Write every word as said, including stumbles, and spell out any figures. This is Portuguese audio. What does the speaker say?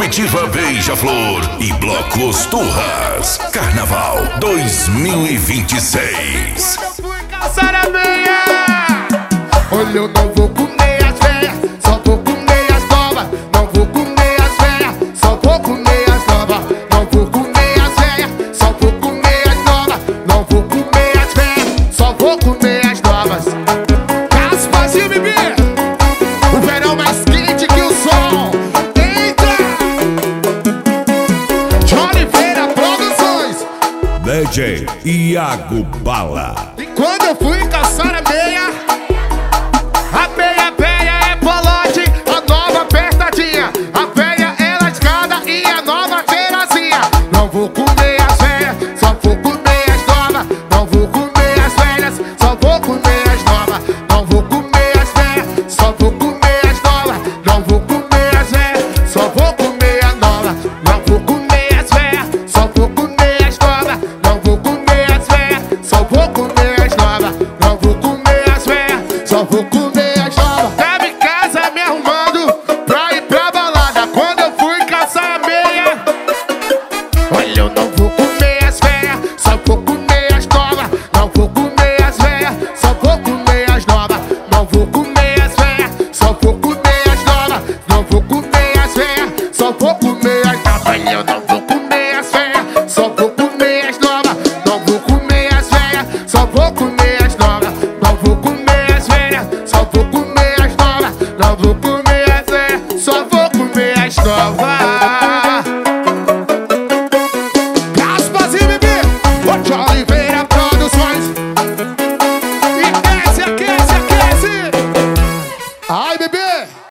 Comitiva Beija-Flor e Blocos Turras. Carnaval dois mil e vinte e seis. Calçar a meia. Olha, eu não vou comer as velhas, só vou comer as novas. Não vou comer as velhas, só vou comer as novas. Não vou comer as velhas, só vou comer as novas. Não vou comer as velhas, só vou comer as novas. Gasparzinho, bebê, o verão mais quente que o sol. Eita! Johnny Feira Produções, D J Iago Bala. e quando eu fui calçar a meia, a meia velha é polote, a nova apertadinha. A velha é lascada e a nova teirazinha. Não vou comer as velhas, só vou comer as novas. Não vou comer as velhas, só vou comer as novas. Não vou comer as velhas, só vou comer as novas. Não vou comer as velhas, só vou comer as novas. Não vou comer as velhas, só vou comer as novas. Não vou comer as velhas, só vou comer as novas. Não vou comer as velhas, só vou comer as novas. Tava em casa me arrumando pra ir pra balada. Quando eu fui calçar a meia, olha, eu não vou comer as velhas, só vou comer as novas. Não vou comer as velhas, só vou comer as novas. Não vou comer as velhas, só vou comer as novas. Não vou comer as velhas, só vou comer as novas. Olha, eu não vou comer as velhas, só vou comer as novas. Não vou comer as velhas, só vou comer as novas. Não vou comer as velhas, só vou comer as novas. Não vou comer as velhas, só